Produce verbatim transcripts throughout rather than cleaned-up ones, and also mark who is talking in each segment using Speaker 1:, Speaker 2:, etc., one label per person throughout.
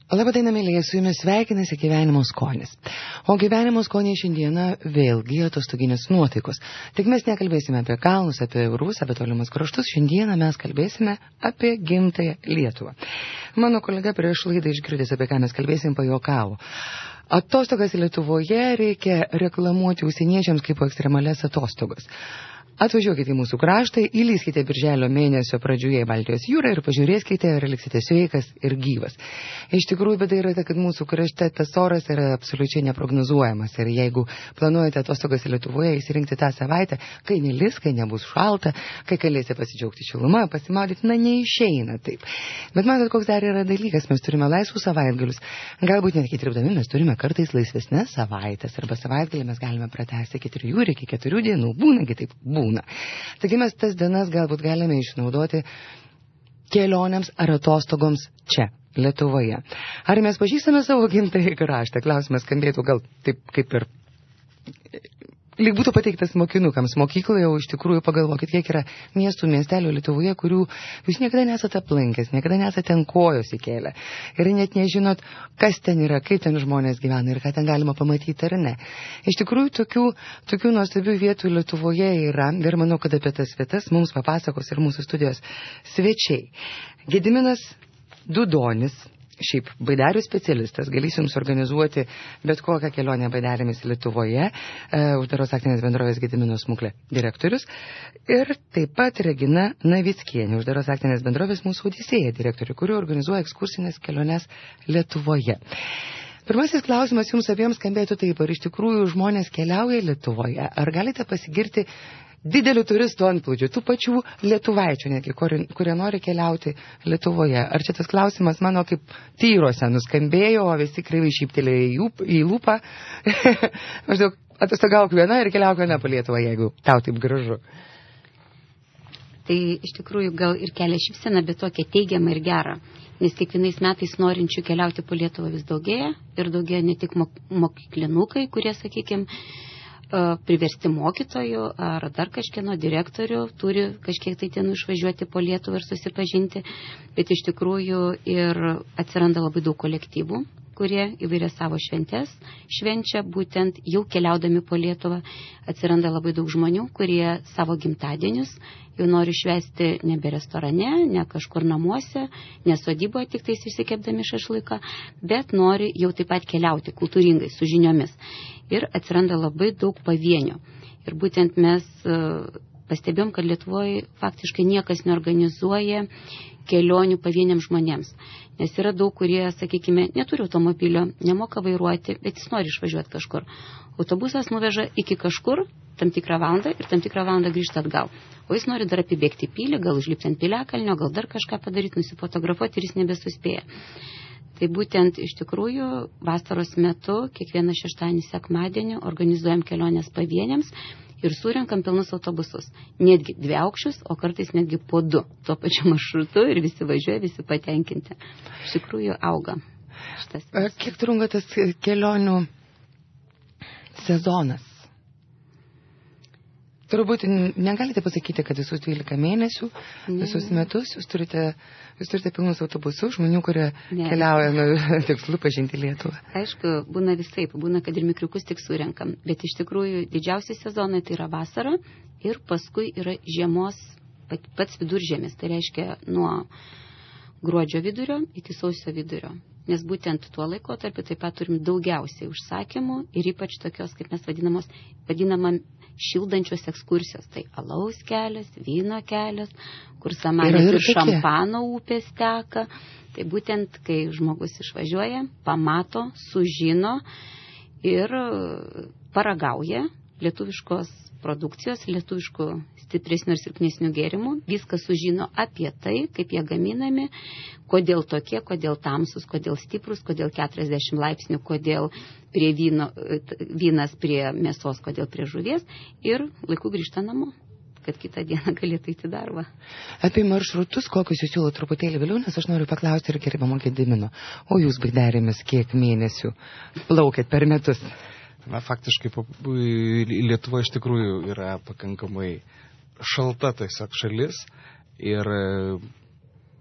Speaker 1: Labadiena, mėlyje, su jumis sveikinasi gyvenimo skonis. O gyvenimo skoniai šiandieną vėlgi atostoginės nuotaikos. Tik mes nekalbėsime apie kalnus, apie eurus, apie tolimus kraštus. Šiandieną mes kalbėsime apie gimtąją Lietuvą. Mano kolega prieš laidą išgirdęs, apie ką mes kalbėsim, pajuokavo. Atostogas Lietuvoje reikia reklamuoti užsieniečiams kaip ekstremalias atostogas. Atvažiuokite į mūsų kraštą, įlyskite birželio mėnesio pradžioje į Baltijos jūrą ir pažiūrėskite, ar liksite sveikas ir gyvas. Iš tikrųjų, bėda yra ta, kad mūsų krašte tas oras yra absoliučiai neprognozuojamas. Ir jeigu planuojate atostogas Lietuvoje įsirinkti tą savaitę, kai nelis, kai nebus šalta, kai galėsite pasidžiaugti šilumą, pasimaudyti, na, neišeina taip. Bet matot, koks dar yra dalykas, mes turime laisvų savaitgalius. Galbūt net iki dirbdami mes turime kartais laisvesnes savaitės, arba savaitgalį mes galime pratęsti iki trijų ir iki keturių dienų, būna kitaip būna. Taigi mes tas dienas galbūt galime išnaudoti kelionėms ar atostogoms čia, Lietuvoje. Ar mes pažįstame savo gimtąjį kraštą? Klausimas skambėtų gal taip kaip ir lyg būtų pateiktas mokinukams. Mokykloje jau iš tikrųjų pagalvokit, kiek yra miestų, miestelių Lietuvoje, kurių jūs niekada nesate aplankęs, niekada nesate ant kojos įkėlę. Ir net nežinot, kas ten yra, kaip ten žmonės gyvena ir ką ten galima pamatyti ar ne. Iš tikrųjų, tokių, tokių nuostabių vietų Lietuvoje yra ir manau, kad apie tas vietas mums papasakos ir mūsų studijos svečiai. Gediminas Dudonis, šiaip baidarių specialistas, galės jums organizuoti bet kokią kelionę baidarėmis Lietuvoje, e, uždaros akcinės bendrovės Gedimino Smuklė direktorius, ir taip pat Regina Navickienė, uždaros akcinės bendrovės Mūsų Odisėja direktorių, kuri organizuoja ekskursinės keliones Lietuvoje. Pirmasis klausimas jums abiems skambėtų taip, ar iš tikrųjų žmonės keliauja Lietuvoje, ar galite pasigirti didelių turistų antplūdžių, tų pačių lietuvaičių, netgi, kurie nori keliauti Lietuvoje. Ar čia tas klausimas mano kaip tyrose nuskambėjo, o visi kreivai šyptelėjo į lūpą? Maždaug atostogauk viena ir keliauk viena po Lietuvą, jeigu tau taip gražu.
Speaker 2: Tai iš tikrųjų gal ir kelia šypseną, bet tokia teigiama ir gera. Nes kiekvienais metais norinčių keliauti po Lietuvą vis daugėja. Ir daugėja ne tik mokyklinukai, kurie, sakykime, priversti mokytojų ar dar kažkieno direktorių turi kažkiek tai dienų išvažiuoti po Lietuvą ir susipažinti, bet iš tikrųjų ir atsiranda labai daug kolektyvų, kurie įvairias savo šventes švenčia, būtent jau keliaudami po Lietuvą. Atsiranda labai daug žmonių, kurie savo gimtadienius jau nori švęsti nebe restorane, ne kažkur namuose, ne sodyboje tik tais išsikepdami šašlyką, bet nori jau taip pat keliauti kultūringai, su žiniomis. Ir atsiranda labai daug pavienių. Ir būtent mes pastebėjom, kad Lietuvoje faktiškai niekas neorganizuoja kelionių pavieniams žmonėms. Nes yra daug, kurie, sakykime, neturi automobilio, nemoka vairuoti, bet jis nori išvažiuoti kažkur. Autobusas nuveža iki kažkur tam tikrą valandą ir tam tikrą valandą grįžta atgal. O jis nori dar apibėgti pilį, gal užlipti ant piliakalnio, gal dar kažką padaryti, nusifotografuoti ir jis nebesuspėja. Tai būtent iš tikrųjų vasaros metu kiekvieną šeštadienį sekmadienį organizuojam kelionės pavieniams ir surenkam pilnus autobusus. Netgi dvi aukščius, o kartais netgi po du. Tuo pačiu maršrutu ir visi važiuoja, visi patenkinti. Iš tikrųjų auga šitas.
Speaker 1: Kiek trunka tas kelionių sezonas? Turbūt negalite pasakyti, kad visus dvylika mėnesių, ne. visus metus jūs turite, jūs turite pilnus autobusus, žmonių, kurie ne. keliauja nuo tikslų pažinti Lietuvą.
Speaker 2: Aišku, būna visaip, būna, kad ir mikriukus tik surenkam, bet iš tikrųjų didžiausi sezonai tai yra vasara ir paskui yra žiemos pats viduržiemis, tai reiškia nuo gruodžio vidurio iki sausio vidurio. Nes būtent tuo laikotarpiu taip pat turim daugiausiai užsakymų ir ypač tokios, kaip mes vadinamos, vadinamam šildančios ekskursijos. Tai alaus kelias, vyno kelias, kur Samanės ir Šampano upės teka. Tai būtent, kai žmogus išvažiuoja, pamato, sužino ir paragauja lietuviškos produkcijos, lietuviškų stipresnių ir silpnesnių gėrimų, viską sužino apie tai, kaip jie gaminami, kodėl tokie, kodėl tamsus, kodėl stiprus, kodėl keturiasdešimt laipsnių, kodėl prie vyno, vynas prie mėsos, kodėl prie žuvies ir laiku grįžta namo, kad kitą dieną galėtų įti darbą.
Speaker 1: Apie maršrutus, kokius jūs siūlo truputėlį vėliau, nes aš noriu paklausti ir gerbiamo Gedimino, o jūs baidarėmis kiek mėnesių plaukėt per metus?
Speaker 3: Na, faktiškai Lietuva iš tikrųjų yra pakankamai šalta tiesiog šalis ir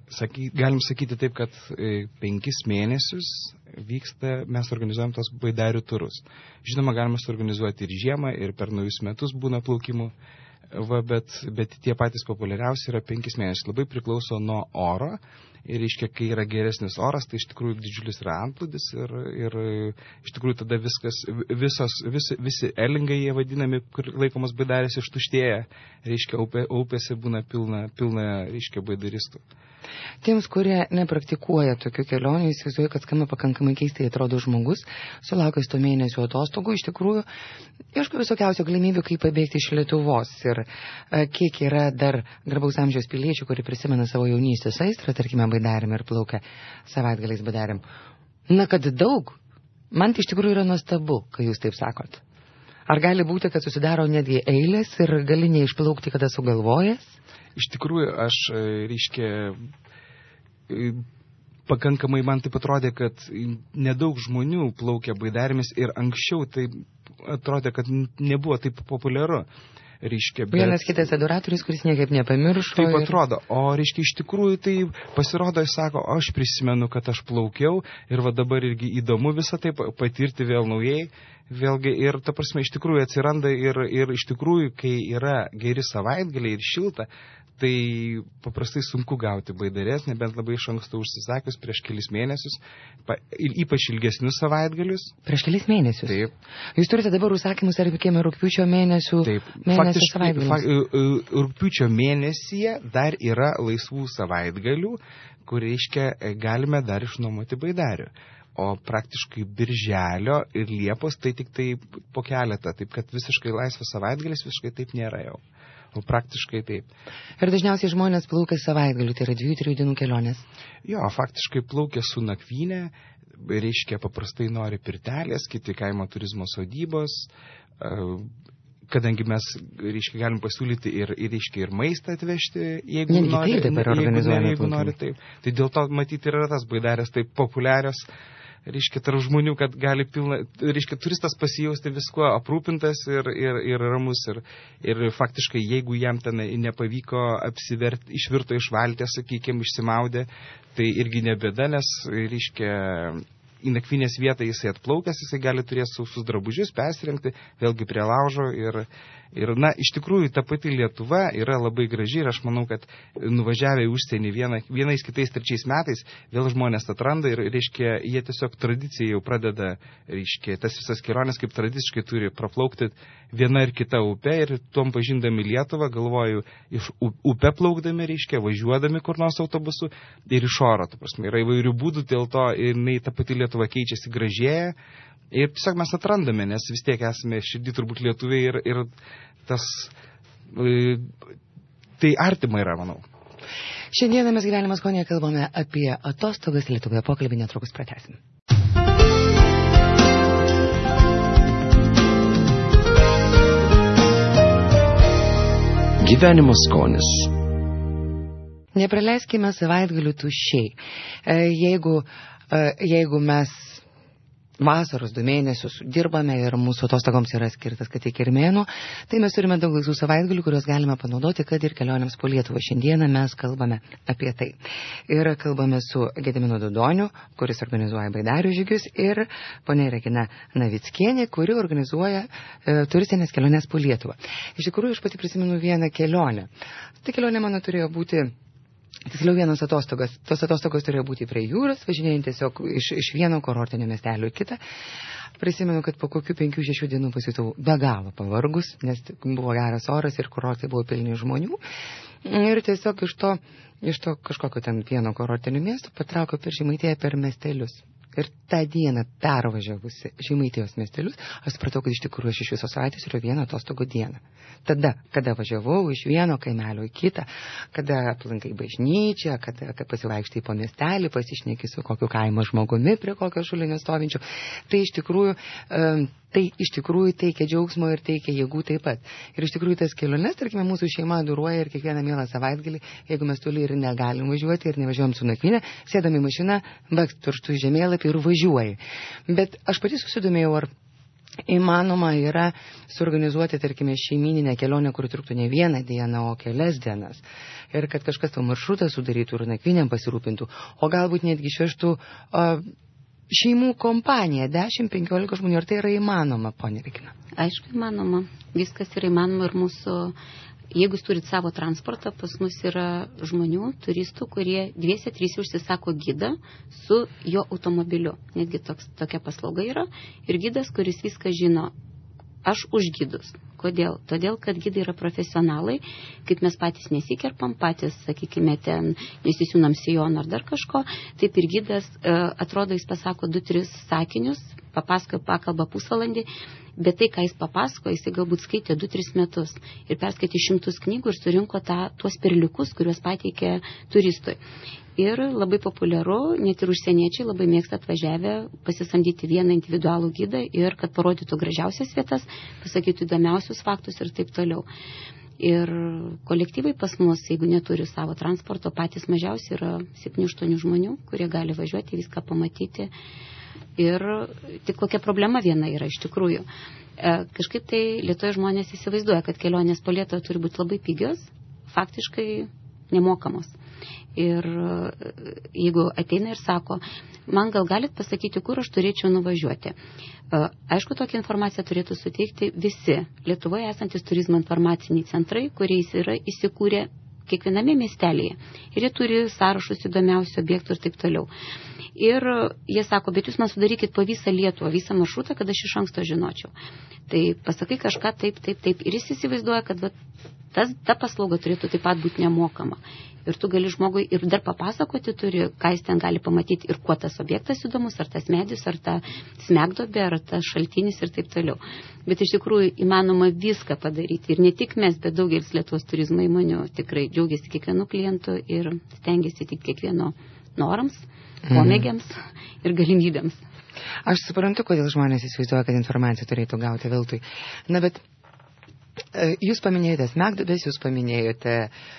Speaker 3: saky, galim sakyti taip, kad e, penkis mėnesius vyksta, mes organizuojam tos baidarių turus. Žinoma, galima suorganizuoti ir žiemą, ir per naujus metus būna plaukimų, va, bet, bet tie patys populiariausi yra penkis mėnesius. Labai priklauso nuo oro. Ir, reiškia, kai yra geresnis oras, tai iš tikrųjų didžiulis yra antplūdis ir, ir iš tikrųjų tada viskas, visos, visi, visi elingai jie vadinami, kur laikomas baidarės ištuštėja, reiškia, upė, upėse būna pilna, pilna, reiškia, baidaristų.
Speaker 1: Tiems, kurie nepraktikuoja tokių kelionių, įsivaizduoju, kad skamba pakankamai keistai atrodo žmogus, sulaukęs to mėnesio atostogų, iš tikrųjų, ieško visokiausių galimybių, kaip pabėgti iš Lietuvos. Ir a, kiek yra dar garbaus amžiaus piliečių, kurie prisimena savo jaunystės aistrą, tarkime, baidarėm ir plaukia savaitgaliais baidarėm. Na, kad daug. Man tai iš tikrųjų yra nuostabu, kai jūs taip sakot. Ar gali būti, kad susidaro netgi eilės ir gali neišplaukti, kada sugalvojęs?
Speaker 3: Iš tikrųjų, aš, reiškia, pakankamai man taip atrodė, kad nedaug žmonių plaukia baidarėmis ir anksčiau tai atrodė, kad nebuvo taip populiaru. Reiškia, bet...
Speaker 1: Vienas kitas adoratorius, kuris niekaip nepamiršo.
Speaker 3: Taip
Speaker 1: ir...
Speaker 3: atrodo, o reiškia, iš tikrųjų tai pasirodo, jis sako, o aš prisimenu, kad aš plaukiau ir va dabar irgi įdomu visą tai patirti vėl naujai. Vėlgi ir, ta prasme, iš tikrųjų atsiranda ir, ir iš tikrųjų, kai yra geri savaitgaliai ir šilta, tai paprastai sunku gauti baidarės, nebent labai iš anksto užsisakius prieš kelis mėnesius, pa, ir ypač ilgesnius savaitgalius.
Speaker 1: Prieš kelis mėnesius?
Speaker 3: Taip.
Speaker 1: Jūs turite dabar užsakymus ar vykėme rugpjūčio mėnesių?
Speaker 3: Taip.
Speaker 1: Mėnesio savaitgalius?
Speaker 3: Fak, rugpjūčio mėnesyje dar yra laisvų savaitgalių, kur, reiškia, galime dar išnuomoti baidarių. O praktiškai birželio ir liepos tai tik tai po keletą, taip kad visiškai laisvas savaitgalis visiškai taip nėra jau. O praktiškai taip.
Speaker 1: Ir dažniausiai žmonės plaukia savaitgalių, tai yra dviejų, trijų dienų kelionės.
Speaker 3: Jo, faktiškai plaukia su nakvynė, reiškia paprastai nori pirtelės, kiti kaimo turizmo sodybos, kadangi mes, reiškia, galim pasiūlyti ir, ir, reiškia, ir maistą atvežti, jeigu
Speaker 1: Netgi
Speaker 3: nori,
Speaker 1: taip dabar organizuojame
Speaker 3: jeigu, jeigu nori taip. Tai dėl to matyti yra tas baidarės taip populiarios, reiškia, tarp žmonių, kad gali pilna, reiškia, turistas pasijausti viskuo aprūpintas ir, ir, ir ramus. Ir, ir faktiškai, jeigu jam ten nepavyko apsiverti, išvirto iš valties, sakykime, išsimaudė, tai irgi nebėda, nes, reiškia, į nakvynės vietą jisai atplaukęs, jisai gali turėti sausus drabužius, persirengti, vėlgi prie laužo ir, ir, na, iš tikrųjų, ta pati Lietuva yra labai graži ir aš manau, kad nuvažiavę į užsienį viena, vienais kitais trečiais metais, vėl žmonės atranda ir, reiškia, jie tiesiog tradiciją jau pradeda, reiškia, tas visas kelionės kaip tradiciškai turi praplaukti viena ir kita upė ir tuom pažindami Lietuvą, galvoju, iš upę plaukdami, reiškia, važiuodami kur nors autobusu ir iš oro, ta prasme, yra įvairių būdų, dėl to jinai ta pati Lietuva keičiasi, gražėja ir tiesiog mes atrandame, nes vis tiek esame širdį turbūt lietuviai ir, ir tas, e, tai artima yra, manau.
Speaker 1: Šiandieną mes Gyvenimas Skonyje kalbame apie atostogas Lietuvoje, pokalbį netrukus pratęsim.
Speaker 4: Gyvenimo skonis.
Speaker 1: Nepraleiskime savaitgalių tuščiai. Jeigu, jeigu mes vasaros du mėnesius dirbame ir mūsų atostogoms yra skirtas, kad tik ir mėnuo, tai mes turime daug laisvų savaitgalių, kuriuos galime panaudoti, kad ir kelionėms po Lietuvą. Šiandieną mes kalbame apie tai. Ir kalbame su Gediminu Dudoniu, kuris organizuoja baidarių žygius, ir ponia Regina Navickienė, kuri organizuoja e, turistinės kelionės po Lietuvą. Iš tikrųjų, aš pati prisimenu vieną kelionę. Tai kelionė mano turėjo būti Tiksliau vienos atostogos. Tos atostogos turėjo būti prie jūros, važinėjant tiesiog iš, iš vieno kurortinio miestelio į kitą. Prisimenu, kad po kokių penkių šešių dienų pasijutau be galo pavargus, nes buvo geras oras ir kurortai buvo pilni žmonių. Ir tiesiog iš to, iš to kažkokio ten vieno kurortinio miesto patraukiau per Žemaitiją per miestelius. Ir tą dieną pervažiavusi Žemaitijos miestelius, aš supratau, kad iš tikrųjų aš iš visos savaitės yra viena atostogų diena. Tada, kada važiavau iš vieno kaimelio į kitą, kada aplankai bažnyčią, kada, kada pasivaikštai po miestelį, pasišneki su kokiu kaimo žmogumi prie kokio šulinio stovinčio, tai iš tikrųjų, um, tai iš tikrųjų teikia džiaugsmo ir teikia jėgų taip pat. Ir iš tikrųjų tas keliones, tarkime, mūsų šeima duruoja ir kiekvieną mielą savaitgalį, jeigu mes toli ir negalim važiuoti ir nevažiuojam su nakvynė, sėdam į mašiną, bakt pirštų žemėlapį ir važiuoji. Bet aš pati susidomėjau, ar įmanoma yra suorganizuoti, tarkime, šeimininę kelionę, kur truktų ne vieną dieną, o kelias dienas. Ir kad kažkas to maršrutą sudarytų ir nakvynėm pasirūpintų. O galbūt netgi išvežtų uh, šeimų kompaniją, dešimt penkiolika žmonių. Ar tai yra įmanoma, ponė Regina?
Speaker 2: Aišku, įmanoma. Viskas yra įmanoma ir mūsų... Jeigu jūs turit savo transportą, pas mus yra žmonių, turistų, kurie dviese, trys užsisako gidą su jo automobiliu. Netgi toks, tokia paslauga yra. Ir gidas, kuris viską žino, aš už gidus. Kodėl? Todėl, kad gidai yra profesionalai, kaip mes patys nesikerpam, patys, sakykime, ten nesisiūnam sijoną ar dar kažko, taip ir gidas, atrodo, jis pasako du, tris sakinius, papasakoja, pakalba pusvalandį, bet tai, ką jis papasako, jis galbūt skaitė du tris metus ir perskaitė šimtus knygų ir surinko tą, tuos perliukus, kuriuos pateikė turistui. Ir labai populiaru, net ir užsieniečiai labai mėgsta atvažiavę pasisamdyti vieną individualų gidą ir kad parodytų gražiausias vietas, pasakytų įdomiausius faktus ir taip toliau. Ir kolektyvai pas mus, jeigu neturi savo transporto, patys mažiausiai yra septyni aštuoni žmonių, kurie gali važiuoti, viską pamatyti. Ir tik kokia problema viena yra iš tikrųjų. E, kažkaip tai Lietuvoje žmonės įsivaizduoja, kad kelionės po Lietuvą turi būti labai pigios, faktiškai nemokamos. Ir jeigu ateina ir sako, man gal galit pasakyti, kur aš turėčiau nuvažiuoti. E, aišku, tokią informaciją turėtų suteikti visi Lietuvoje esantis turizmo informaciniai centrai, kuriais yra įsikūrę kiekviename miestelėje. Ir jie turi sąrašus įdomiausių objektų ir taip toliau. Ir jie sako, bet jūs man sudarykit po visą Lietuvą, visą maršrutą, kad aš iš anksto žinočiau. Tai pasakai kažką taip, taip, taip. Ir jis įsivaizduoja, kad va, tas, ta paslauga turėtų taip pat būti nemokama. Ir tu gali žmogui ir dar papasakoti turi, ką jis ten gali pamatyti ir kuo tas objektas įdomus, ar tas medis, ar ta smegduobė, ar tas šaltinis ir taip toliau. Bet iš tikrųjų įmanoma viską padaryti. Ir ne tik mes, bet daugelis Lietuvos turizmo įmonių tikrai džiaugiasi kiekvienu klientu ir stengiasi tik kiekvieno norams, pomėgiams ir galimybėms.
Speaker 1: Aš suprantu, kodėl žmonės įsivaizduoja, kad informaciją turėtų gauti veltui. Na, bet jūs paminėjote smegduobės, jūs paminėjote,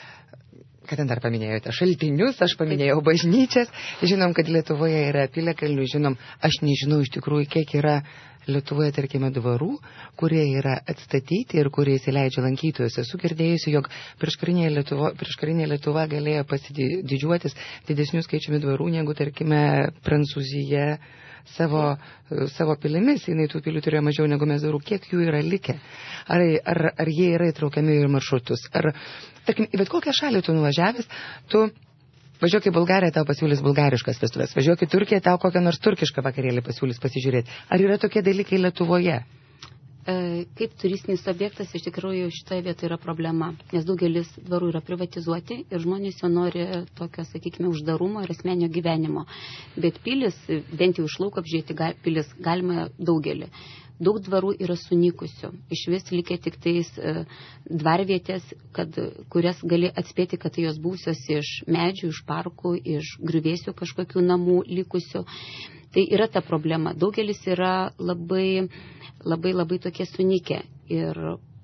Speaker 1: ką ten dar paminėjote, šaltinius, aš paminėjau bažnyčias, žinom, kad Lietuvoje yra piliakalnių, žinom, aš nežinau iš tikrųjų, kiek yra Lietuvoje, tarkime, dvarų, kurie yra atstatyti ir kurie įsileidžia lankytojus. Esu girdėjusi, jog prieškarinė Lietuva, prieškarinė Lietuva galėjo pasididžiuotis didesnių skaičiumi dvarų, negu, tarkime, Prancūzija savo, savo pilimis. Jinai tų pilių turėjo mažiau negu mes dvarų. Kiek jų yra likę? Ar, ar, ar jie yra įtraukiami į maršrutus? Ar, tarkim, į bet kokią šalį tu nuvažiavęs, tu važiuok į Bulgariją, tau pasiūlys bulgariškas vestuvės. Važiuok į Turkiją, tau kokią nors turkišką vakarėlį pasiūlys pasižiūrėti. Ar yra tokie dalykai Lietuvoje?
Speaker 2: Kaip turistinis objektas iš tikrųjų šitoje vietoje yra problema, nes daugelis dvarų yra privatizuoti ir žmonės jau nori tokio, sakykime, uždarumo ir asmenio gyvenimo. Bet pilis, bent jau iš lauko apžiūrėti pilis, galima daugelį. Daug dvarų yra sunykusių. Iš vis likę tik tais e, dvarvietės, kad, kurias gali atspėti, kad tai jos būsios iš medžių, iš parkų, iš griuvėsių kažkokių namų likusių. Tai yra ta problema. Daugelis yra labai, labai, labai tokie sunykę. Ir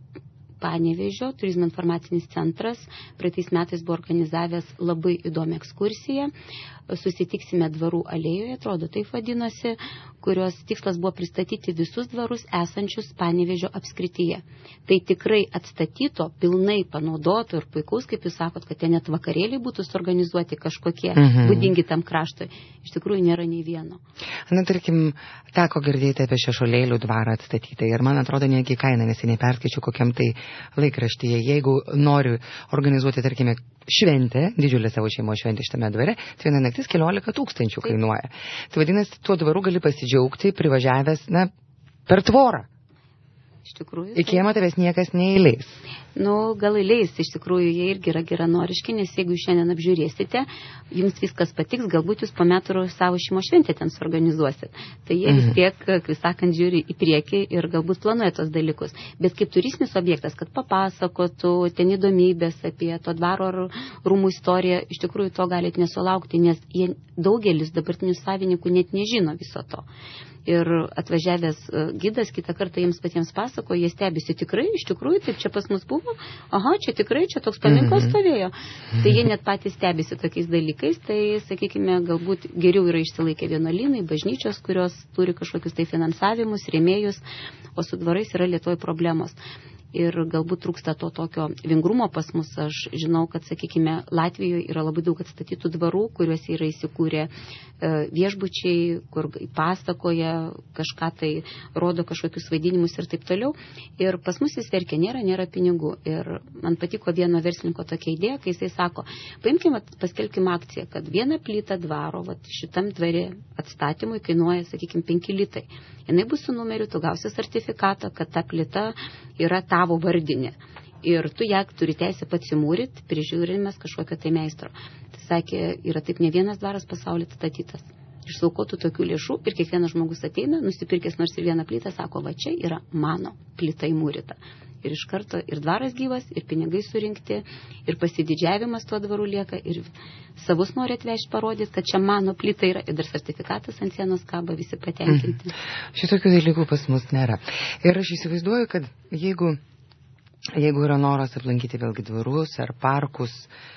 Speaker 2: Panevėžio turizmo informacinis centras praeitais metais buvo organizavęs labai įdomią ekskursiją. Susitiksime dvarų alėjoje, atrodo, taip vadinosi, kurios tikslas buvo pristatyti visus dvarus esančius Panevėžio apskrityje. Tai tikrai atstatyto, pilnai panaudoto ir puikaus, kaip jūs sakot, kad ten net vakarėliai būtų suorganizuoti kažkokie mhm. būdingi tam kraštui. Iš tikrųjų nėra nei vieno.
Speaker 1: Na, tarkim, teko girdėti apie Šešolėlių dvarą atstatytą ir man atrodo, netgi kainą neseniai perskaičiu kokiam tai laikraštyje. Jeigu noriu organizuoti, tarkime, šventę, didžiulę savo šeimos šventę šitame dvare, tai viena naktis keliolika tūkstančių kainuoja. Tai vadinasi, tuo dvaru gali pasidžiaugti, privažiavęs, na, per tvorą.
Speaker 2: Iš tikrųjų.
Speaker 1: Į kiemą tavęs niekas neįleis.
Speaker 2: Nu, gal įleis, iš tikrųjų, jie irgi yra geranoriški, nes jeigu šiandien apžiūrėsite, jums viskas patiks, galbūt jūs po metų savo šeimos šventę ten suorganizuosit. Tai jie vis tiek, kaip sakant, žiūri į priekį ir galbūt planuoja tos dalykus. Bet kaip turistinis objektas, kad papasakotų ten įdomybės apie to dvaro ar rūmų istoriją, iš tikrųjų to galit nesulaukti, nes jie, daugelis dabartinių savininkų net nežino viso to. Ir atvažiavęs gidas kitą kartą jiems patiems pasako, jie stebisi tikrai, iš tikrųjų, taip čia pas mus buvo, aha, čia tikrai, čia toks paminklas stovėjo. Tai jie net patys stebisi tokiais dalykais, tai, sakykime, galbūt geriau yra išsilaikę vienuolynai, bažnyčios, kurios turi kažkokius tai finansavimus, rėmėjus, o su dvarais yra Lietuvoje problemos. Ir galbūt trūksta to tokio vingrumo pas mus. Aš žinau, kad, sakykime, Latvijoje yra labai daug atstatytų dvarų, kuriuose yra įsikūrę viešbučiai, kur pasakoja kažką tai, rodo kažkokius vaidinimus ir taip toliau. Ir pas mus jis verkia, nėra, nėra pinigų. Ir man patiko vieno verslininko tokia idėja, kai jisai sako, paimkime, paskelbkime akciją, kad vieną plytą dvaro, vat, šitam dvare atstatymui kainuoja, sakykime, penki litai. Jinai bus su numeriu, tu gausi sertifikatą, kad ta plyta yra tavo vardinė. Ir tu ją turi teisę pasimūryti, prižiūrimas kažkokio tai meistro. Tai sakė, yra taip ne vienas dvaras pasaulyje statytas. Išsaukotų tokių lėšų ir kiekvienas žmogus ateina, nusipirkęs nors ir vieną plytą, sako, va čia yra mano plyta įmūrita. Ir iš karto ir dvaras gyvas, ir pinigai surinkti, ir pasididžiavimas tuo dvaru lieka, ir savus nori atvežti parodyti, kad čia mano plyta yra, ir dar sertifikatas ant sienos kaba, visi patenkinti.
Speaker 1: Mm. Šitokių dalykų pas mus nėra. Ir aš įsivaizduoju, kad jeigu, jeigu yra noras aplankyti vėlgi dvarus ar parkus,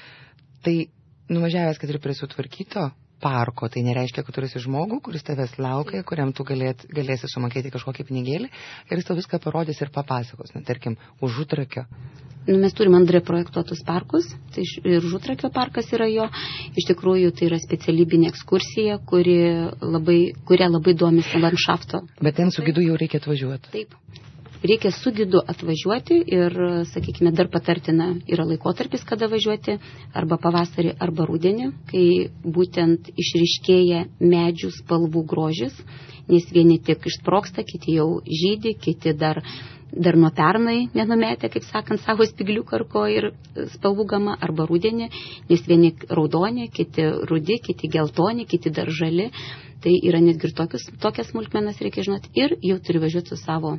Speaker 1: tai nuvažiavęs, kad ir prie sutvarkyto parko, tai nereiškia, kad turėsi žmogų, kuris tavęs laukia, kuriam tu galėt, galėsi sumokėti kažkokį pinigėlį ir jis tau viską parodys ir papasakos. Na, tarkim, Užutrakio.
Speaker 2: Nu, mes turim Andrė projektuotus parkus, tai ir Užutrakio parkas yra jo. Iš tikrųjų, tai yra specialybinė ekskursija, kuri labai, kuria labai domisi landšafto.
Speaker 1: Bet ten su gidu jau reikia atvažiuoti.
Speaker 2: Taip. Reikia su gidu atvažiuoti ir, sakykime, dar patartina yra laikotarpis, kada važiuoti, arba pavasarį, arba rudenį, kai būtent išryškėja medžių spalvų grožis, nes vieni tik išsproksta, kiti jau žydi, kiti dar, dar nuo pernai nenumetė, kaip sakant, savo spigliuką ar ko ir spalvų gama, arba rudenį, nes vieni raudoni, kiti rudi, kiti geltoni, kiti dar žali. Tai yra netgi ir tokius, tokias smulkmenas reikia žinoti ir jau turi važiuoti su savo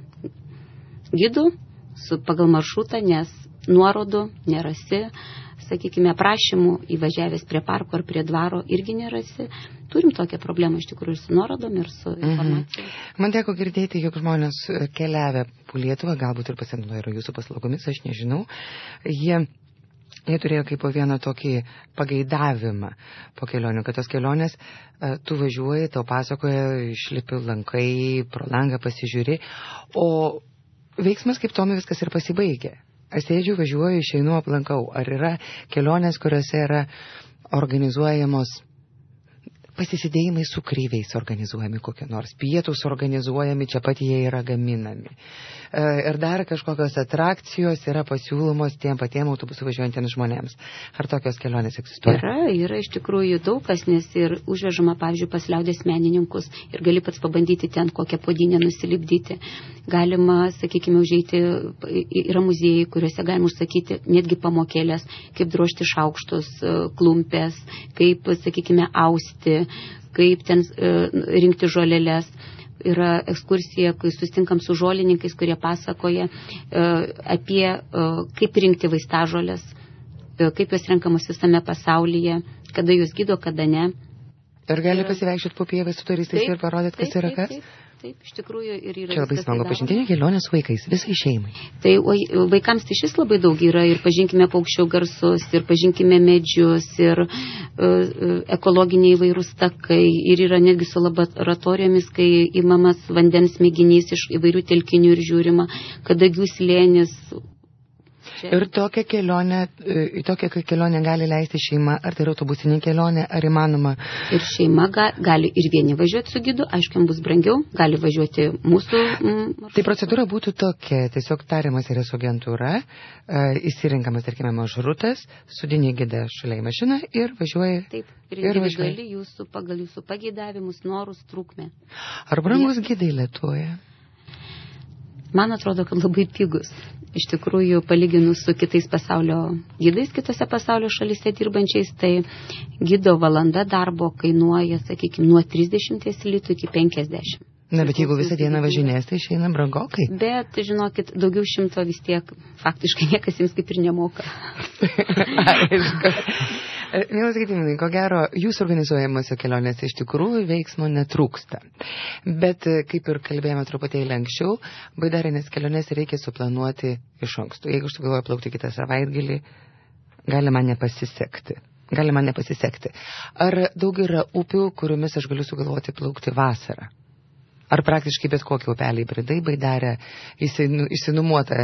Speaker 2: gidų, su pagal maršrutą, nes nuorodų nerasi, sakykime, prašymų įvažiavęs prie parko ar prie dvaro irgi nerasi. Turim tokią problemą iš tikrųjų ir su nuorodom, ir su informacija.
Speaker 1: Mhm. Man teko girdėti, jog žmonės keliavę po Lietuvą, galbūt ir pasinaudojo jūsų paslaugomis, aš nežinau, jie Jie turėjo kaip po vieną tokį pageidavimą po kelionių, kad tos kelionės, tu važiuoji, tau pasakoja, išlipi lankai, pro langą pasižiūri, o veiksmas kaip tomi viskas ir pasibaigė. Aš sėdžiu, važiuoju, išeinu, aplankau. Ar yra kelionės, kuriuose yra organizuojamos pasisidėjimai su kryviais organizuojami, kokie nors pietus organizuojami, čia pat jie yra gaminami. Ir dar kažkokios atrakcijos yra pasiūlomos tiem patiem autobusų važiuojantiems žmonėms. Ar tokios kelionės egzistuoja?
Speaker 2: Yra, yra iš tikrųjų daug kas, nes ir užvežama, pavyzdžiui, pas liaudės menininkus ir gali pats pabandyti ten kokią puodynę nusilipdyti. Galima, sakykime, užeiti, yra muziejai, kuriuose galima užsakyti netgi pamokėlės, kaip drožti šaukštus, klumpės, kaip, sakykime, austi, kaip ten rinkti žolelės. Yra ekskursija, kai susitinkam su žolininkais, kurie pasakoja apie kaip rinkti vaistažolės, kaip jos renkamos visame pasaulyje, kada jūs gydo, kada ne.
Speaker 1: Ir gali pasivaikščioti po pievą su turistais
Speaker 2: taip,
Speaker 1: ir parodyti, kas
Speaker 2: taip,
Speaker 1: yra kas?
Speaker 2: Taip, taip. Taip, iš tikrųjų ir yra.
Speaker 1: Čia labai smagu, pažintinė kelionė su vaikais, visai šeimai.
Speaker 2: Tai o, vaikams tai šis labai daug yra ir pažinkime paukščių garsus, ir pažinkime medžius, ir uh, ekologiniai įvairūs takai, ir yra netgi su laboratorijomis, kai imamas vandens mėginys iš įvairių telkinių ir žiūrima, kadagių slėnis. Čia.
Speaker 1: Ir tokią kelionę, į tokią kelionę gali leisti šeima, ar tai yra autobusinė kelionė, ar įmanoma?
Speaker 2: Ir šeima ga, gali ir vieni važiuoti su gidu, aišku, bus brangiau, gali važiuoti mūsų maršrutu.
Speaker 1: Tai procedūra būtų tokia, tiesiog tariamas yra su agentūra, įsirinkamas, tarkime, maršrutas, sudini gidą šalia į mašiną ir važiuoja.
Speaker 2: Taip, ir individuali jūsų, pagal jūsų pageidavimus, norus, trukmę.
Speaker 1: Ar brangus gidai Lietuvoje?
Speaker 2: Man atrodo, kad labai pigus. Iš tikrųjų, palyginus su kitais pasaulio gidais, kitose pasaulio šalyse dirbančiais, tai gido valanda darbo kainuoja, sakykime, nuo trisdešimties litų iki penkiasdešimt.
Speaker 1: Na, bet jeigu visą dieną važinės, tai išeina brangokai.
Speaker 2: Bet, žinokit, daugiau šimto vis tiek faktiškai niekas jums kaip ir nemoka.
Speaker 1: Aišku. Mielas Gediminai, ko gero, jūsų organizuojamose kelionėse iš tikrųjų veiksmo netrūksta. Bet, kaip ir kalbėjome truputėlį anksčiau, baidarinės kelionės reikia suplanuoti iš anksto. Jeigu aš galvoju plaukti kitą savaitgalį, gali man nepasisekti. Gali man nepasisekti. Ar daug yra upių, kuriomis aš galiu sugalvoti plaukti vasarą? Ar praktiškai bet kokį upelį bridai, baidarę, išsinumuotą,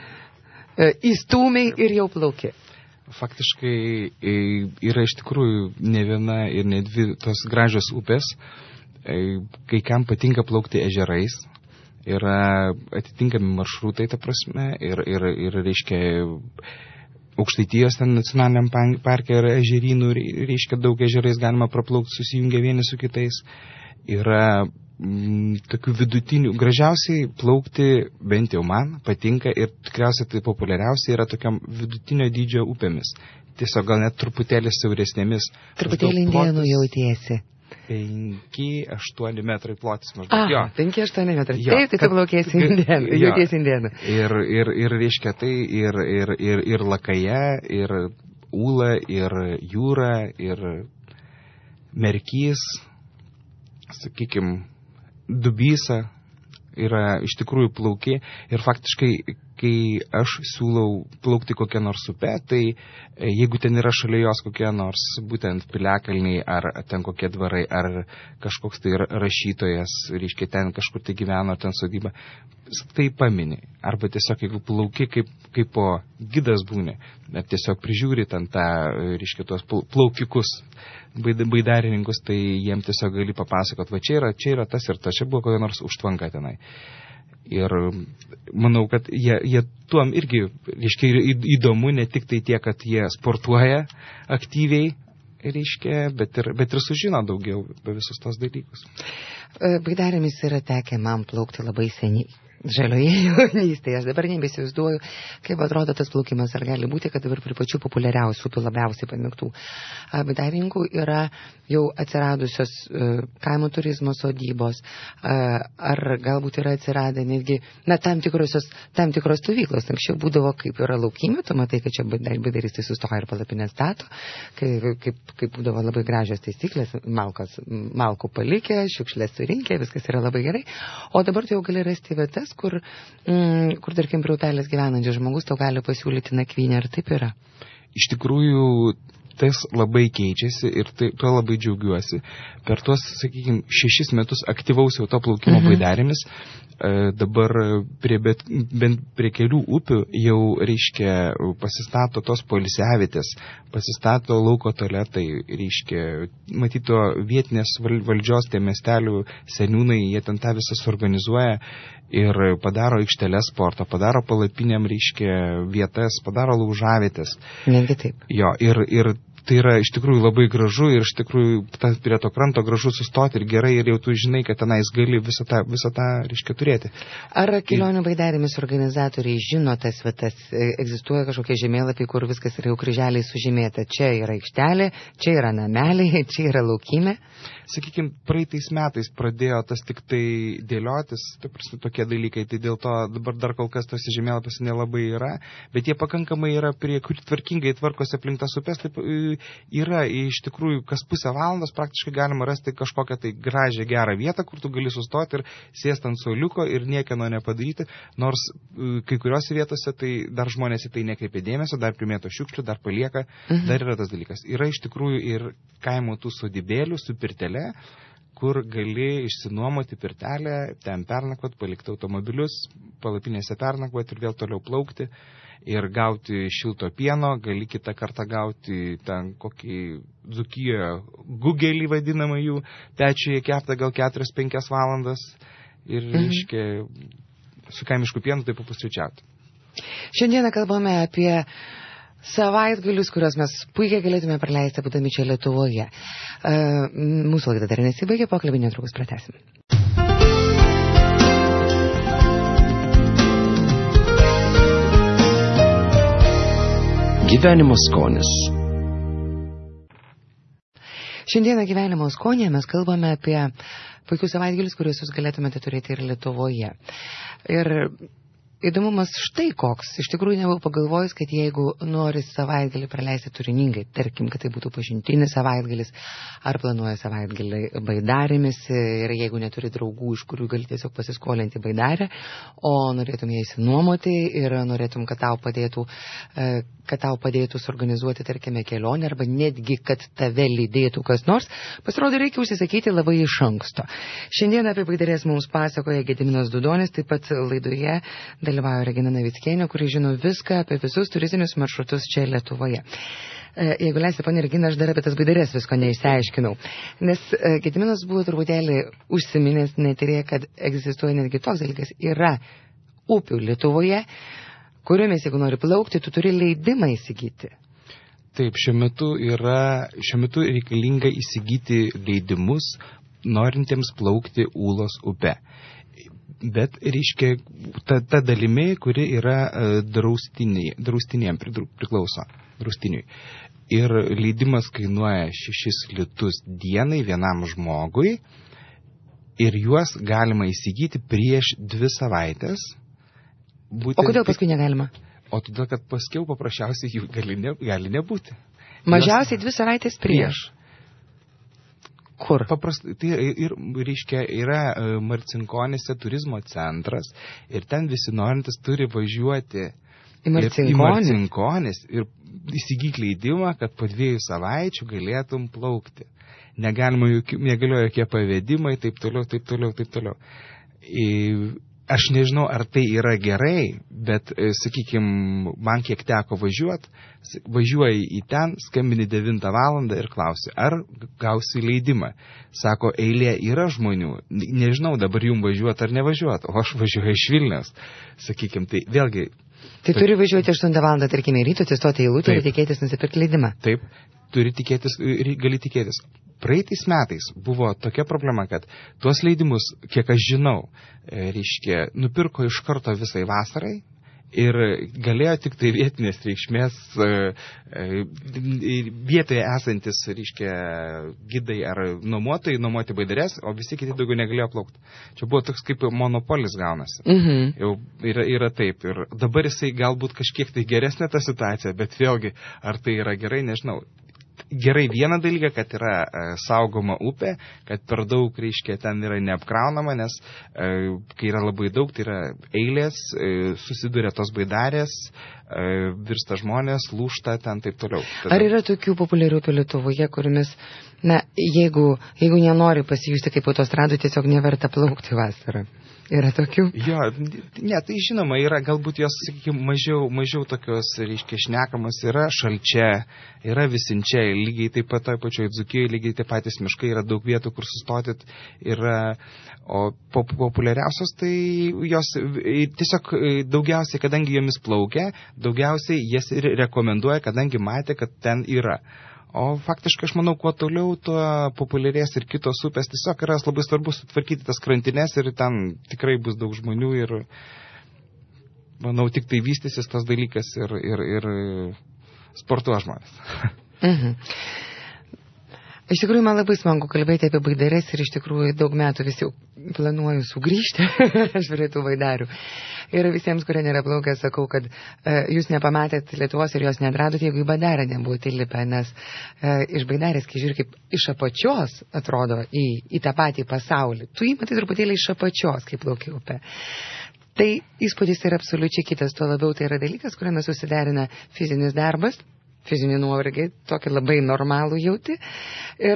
Speaker 1: įstūmiai ir jau plauki?
Speaker 3: Faktiškai yra iš tikrųjų ne viena ir ne dvi tos gražios upės. Kai kam patinka plaukti ežerais, yra atitinkami maršrutai, ta prasme, ir, ir, ir reiškia, Aukštaitijos ten nacionaliniam parke yra ežerynų, reiškia, daug ežerais galima praplaukti, susijungia vieni su kitais. Yra mm, tokių vidutinių, gražiausiai plaukti, bent jau man, patinka ir tikriausiai tai populiariausiai yra tokiam vidutinio dydžio upėmis. Tiesiog gal net truputėlį siauresnėmis.
Speaker 1: Truputėlį indienų jautiesi.
Speaker 3: penki aštuoni metrai plotis maždaug.
Speaker 1: Ah,
Speaker 3: jo.
Speaker 1: penki aštuoni metrai. Jo, taip, tai tu plaukėsi indienų, jautiesi indienų.
Speaker 3: Ir, ir, ir reiškia tai, ir, ir, ir, ir Lakaja, ir Ūla, ir Jūra, ir Merkys, sakykime, Dubysa yra iš tikrųjų plauki. Ir faktiškai, kai aš siūlau plaukti kokią nors upę, tai jeigu ten yra šalia jos kokie nors būtent piliakalniai, ar ten kokie dvarai, ar kažkoks tai rašytojas, reiškia, ten kažkur tai gyveno, ar ten sodyba, tai pamini. Arba tiesiog, jeigu plauki kaip, kaip po gidas būni, ar tiesiog prižiūri ten tą, reiškia, tuos plaukikus, baidarininkus, tai jiem tiesiog gali papasakot, va čia yra, čia yra tas ir tas, čia buvo kokia nors užtvanka tenai. Ir manau, kad jie, jie tuom irgi, reiškia, įdomu, ne tik tai tie, kad jie sportuoja aktyviai, reiškia, bet ir, bet ir sužino daugiau apie visus tos dalykus.
Speaker 1: Baidarėmis yra tekę man plaukti labai seniai. Žalioje jaunystėje. Aš dabar nebesivaizduoju, kaip atrodo tas plaukimas. Ar gali būti, kad dabar prie pačių populiariausių, tų labiausiai pamėgtų baidarininkų yra jau atsiradusios kaimo turizmo sodybos, ar galbūt yra atsiradę netgi, na, tam tikrosios, tam tikros stovyklos. Anksčiau būdavo, kaip yra laukime, tu matai, kad čia baidaristai sustoja ir palapinę stato, kaip, kaip, kaip būdavo labai gražios taisyklės, malkas, malkų palikę, šiukšlės surinkę, viskas yra labai gerai. O dabar tu jau gali rasti vietas, kur, mm, kur tarkim, prie upelės gyvenantis žmogus tau gali pasiūlyti nakvynę, ar taip yra?
Speaker 3: Iš tikrųjų, tas labai keičiasi ir tai, tuo labai džiaugiuosi. Per tuos, sakykime, šešis metus aktyvaus jau to plaukimo mhm. baidarėmis, e, dabar prie, bet, bent prie kelių upių jau, reiškia, pasistato tos poilsiavietes, pasistato lauko tualetai, reiškia, matyto vietinės valdžios, tie miestelių seniūnai, jie ten tą visą suorganizuoja ir padaro aikšteles sporto, padaro palapinėm, reiškia, vietas, padaro laužavietės.
Speaker 1: Netgi taip.
Speaker 3: Jo, ir, ir tai yra iš tikrųjų labai gražu ir iš tikrųjų ta, prie to kranto gražu sustoti ir gerai ir jau tu žinai, kad tenais gali visą tą, visą tą reiškia, turėti.
Speaker 1: Ar kelionių baidarėmis organizatoriai žino tas vietas, egzistuoja kažkokie žemėlapiai, kur viskas yra jau kryželiai sužymėta, čia yra aikštelė, čia yra nameliai, čia yra laukymė?
Speaker 3: Sakykime, praeitais metais pradėjo tas tik tai dėliotis, tai prasme, tokie dalykai, tai dėl to dabar dar kol kas tose žemėlapiuose nelabai yra, bet jie pakankamai yra prie, kur tvarkingai tvarkosi aplink tas upės, taip yra iš tikrųjų kas pusę valandos praktiškai galima rasti kažkokią tai gražią, gerą vietą, kur tu gali sustoti ir sėsti ant suoliuko ir niekieno nepadaryti, nors kai kuriuose vietose tai dar žmonės į tai nekreipia dėmesio, dar primėto šiukšlių, dar palieka, mhm. dar yra tas dalykas. Yra iš tikrųjų ir kaimo tų sodybėlių su pirtelė, kur gali išsinuomoti pirtelę, ten pernakvot, palikti automobilius, palapinėse pernakvot ir vėl toliau plaukti ir gauti šilto pieno, gali kitą kartą gauti ten kokį Dzūkijoje gugelį vadinamą jų, pečiuje keptą gal keturias penkias valandas ir, mhm. reiškia, su kaimišku pienu taip papusryčiauti.
Speaker 1: Šiandieną kalbame apie savaitgalius, kuriuos mes puikiai galėtume praleisti būdami čia Lietuvoje. Uh, mūsų laida dar nesibaigė, pokalbį netrukus pratęsim.
Speaker 4: Gyvenimo skonis.
Speaker 1: Šiandieną gyvenimo skonėje mes kalbame apie puikius savaitgalius, kuriuos jūs galėtumėte turėti ir Lietuvoje. Ir įdomumas štai koks. Iš tikrųjų nebuvau pagalvojus, kad jeigu nori savaitgalį praleisti turiningai, tarkim, kad tai būtų pažintinis savaitgalis, ar planuoja savaitgalį baidarėmis, ir jeigu neturi draugų, iš kurių gali tiesiog pasiskolinti baidarę, o norėtum ją įsinuomoti ir norėtum, kad tau padėtų, kad tau padėtų suorganizuoti, tarkime, kelionę, arba netgi, kad tave lydėtų kas nors, pasirodo, reikia užsisakyti labai iš anksto. Šiandien apie baidarės mums pasakoja Gediminas Dudonis, taip pat laidoje dalyvauja Regina Navickienė, kuri žino viską apie visus turistinius maršrutus čia Lietuvoje. Jeigu leisite, ponia Regina, aš dar apie tas baidarės visko neišsiaiškinau, nes Gediminas buvo truputėlį užsiminęs netirė, kad egzistuoja netgi toks dalykas, yra upių Lietuvoje, kuriomis, jeigu nori plaukti, tu turi leidimą įsigyti.
Speaker 3: Taip, šiuo metu yra, šiuo metu reikalinga įsigyti leidimus norintiems plaukti Ūlos upe. Bet, reiškia, ta, ta dalimi, kuri yra draustinėm priklauso, draustiniui. Ir leidimas kainuoja šešis litus dienai vienam žmogui ir juos galima įsigyti prieš dvi savaitės. Būtent,
Speaker 1: o kodėl paskui negalima?
Speaker 3: O todėl, kad paskiau paprasčiausiai jų gali, ne, gali nebūti.
Speaker 1: Mažiausiai dvi savaitės prieš. prieš. Kur?
Speaker 3: Paprastai, tai ir, reiškia, yra Marcinkonėse turizmo centras ir ten visi norintys turi važiuoti
Speaker 1: į Marcinkonės,
Speaker 3: į Marcinkonės ir įsigyti leidimą, kad po dviejų savaičių galėtum plaukti. Negalima, negalioja jokie pavedimai, taip toliau, taip toliau, taip toliau. Ir aš nežinau, ar tai yra gerai, bet, sakykime, man kiek teko važiuoti, važiuoji į ten, skambini devintą valandą ir klausi, ar gausi leidimą. Sako, eilė yra žmonių, nežinau dabar jum važiuoti ar nevažiuoti, o aš važiuoju iš Vilniaus, sakykime, tai vėlgi.
Speaker 1: Tai turi važiuoti aštuntą valandą, tarkime, ryto, atsistoti į eilutę ir tikėtis nusipirkti leidimą.
Speaker 3: Taip, turi tikėtis, gali tikėtis. Praeitais metais buvo tokia problema, kad tuos leidimus, kiek aš žinau, reiškia, nupirko iš karto visai vasarai ir galėjo tik tai vietinės reikšmės vietoje esantis, reiškia, gidai ar nuomotojai nuomoti baidarės, o visi kiti daugiau negalėjo plaukti. Čia buvo toks kaip monopolis gaunasi.
Speaker 1: Mhm.
Speaker 3: Jau yra, yra taip. Ir dabar jisai galbūt kažkiek tai geresnė ta situacija, bet vėlgi, ar tai yra gerai, nežinau. Gerai vieną dalyką, kad yra e, saugoma upė, kad per daug, reiškia, ten yra neapkraunama, nes e, kai yra labai daug, tai yra eilės, e, susiduria tos baidarės, e, virsta žmonės, lūžta, ten taip toliau. Tada...
Speaker 1: Ar yra tokių populiarių upių Lietuvoje, kuriamis, na, jeigu, jeigu nenori pasijusti kaip autostradų, tiesiog neverta plaukti vasarą? Yra tokių?
Speaker 3: Jo, ne, tai žinoma, yra galbūt jos, sakykime, mažiau, mažiau tokios, reiškia, šnekamos, yra Šalčia, yra Visinčia, lygiai taip pat toj pačioj Dzūkijoje, lygiai taip patys miškai, yra daug vietų, kur sustotit, yra, o populiariausios, tai jos tiesiog daugiausiai, kadangi jomis plaukia, daugiausiai jas ir rekomenduoja, kadangi matė, kad ten yra. O faktiškai, aš manau, kuo toliau, tuo populiarės ir kitos upės. Tiesiog yra labai svarbu sutvarkyti tas krantines ir ten tikrai bus daug žmonių ir, manau, tik tai vystysis tas dalykas ir, ir, ir sportuoja žmonės.
Speaker 1: Mhm. Iš tikrųjų, man labai smagu kalbėti apie baidarės ir iš tikrųjų daug metų vis jau planuoju sugrįžti aš prie tų baidarių. Ir visiems, kurie nėra plaukę, sakau, kad e, jūs nepamatėt Lietuvos ir jos neatradot, jeigu į baidarę nebūtų įlipę, nes e, iš baidarės, kai žiūri, kaip iš apačios atrodo į, į tą patį pasaulį, tu jį matai truputėlį iš apačios, kaip plaukia upė. Tai įspūdis yra absoliučiai kitas, tuo labiau tai yra dalykas, kuriame susiderina fizinis darbas, fizinį nuovargį, tokį labai normalų jauti. Ir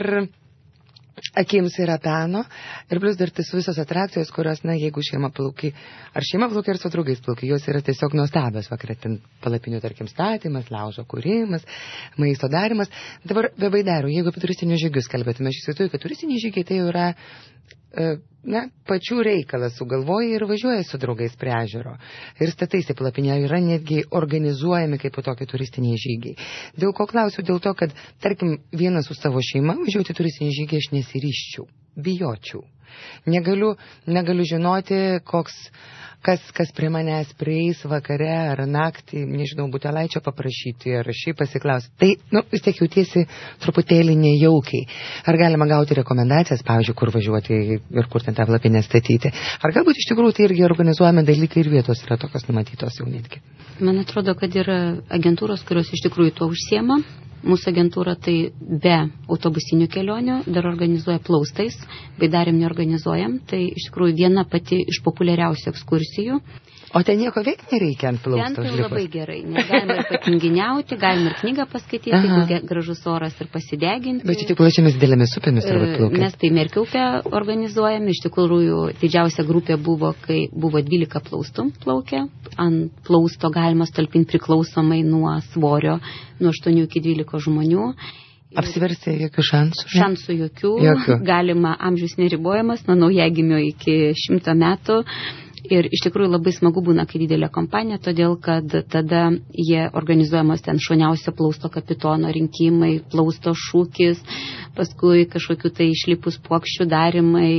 Speaker 1: akims yra peno. Ir plus dar tas visos atrakcijos, kurios, na, jeigu šeima plauki, ar šeima plauki, ar su draugais plauki, jos yra tiesiog nuostabios. Vakar ten palapinių, tarkim, statymas, laužo kūrimas, maisto darimas. Dabar be baidarių, jeigu apie turistinius žygius kalbėtume, aš įsivaizduoju, kad turistiniai žygiai tai yra na, pačių reikalas, sugalvoja ir važiuoja su draugais prie ežero. Ir stataisi palapinė yra netgi organizuojami kaip po tokie turistiniai žygiai. Dėl ko klausiu? Dėl to, kad, tarkim, vienas su savo šeima važiuoti turistinį žygį aš nesiryščiau, bijočiau. Negaliu, negaliu žinoti, koks, kas, kas prie manęs prieis vakare ar naktį, nežinau, butelaičio paprašyti ar šiaip pasiklausti. Tai, nu, vis tiek jautiesi truputėlį nejaukiai. Ar galima gauti rekomendacijas, pavyzdžiui, kur važiuoti ir kur ten tą palapinę statyti? Ar galbūt iš tikrųjų tai irgi organizuojami dalykai ir vietos yra tokios numatytos jau netgi?
Speaker 2: Man atrodo, kad yra agentūros, kurios iš tikrųjų tuo užsiema. Mūsų agentūra tai be autobusinių kelionių dar organizuoja plaustais, baidarėm neorganizuojam. Tai iš tikrųjų viena pati iš populiariausių ekskursijų.
Speaker 1: O ten nieko veikti nereikia ant plausto.
Speaker 2: Ten tai labai gerai, nes galima ir patinginiauti, galima ir knygą paskaityti, jeigu gražus oras ir pasideginti.
Speaker 1: Bet čia tik plačiamis didelėmis upėmis turbūt plaukia.
Speaker 2: Mes tai Merkiaupę organizuojame, iš tikrųjų didžiausia grupė buvo, kai buvo dvylika plaustų plaukia. Ant plausto galima talpinti priklausomai nuo svorio, nuo aštuonių iki dvylikos žmonių.
Speaker 1: Apsiversti jokių šansų?
Speaker 2: Šansų jokių. jokių. Galima amžius neribojamas, nuo naujagimio iki šimto metų. Ir iš tikrųjų labai smagu būna, kai didelė kompanija, todėl kad tada jie organizuojamos ten šauniausio plausto kapitono rinkimai, plausto šūkis, paskui kažkokiu tai išlipus puokščių darimai.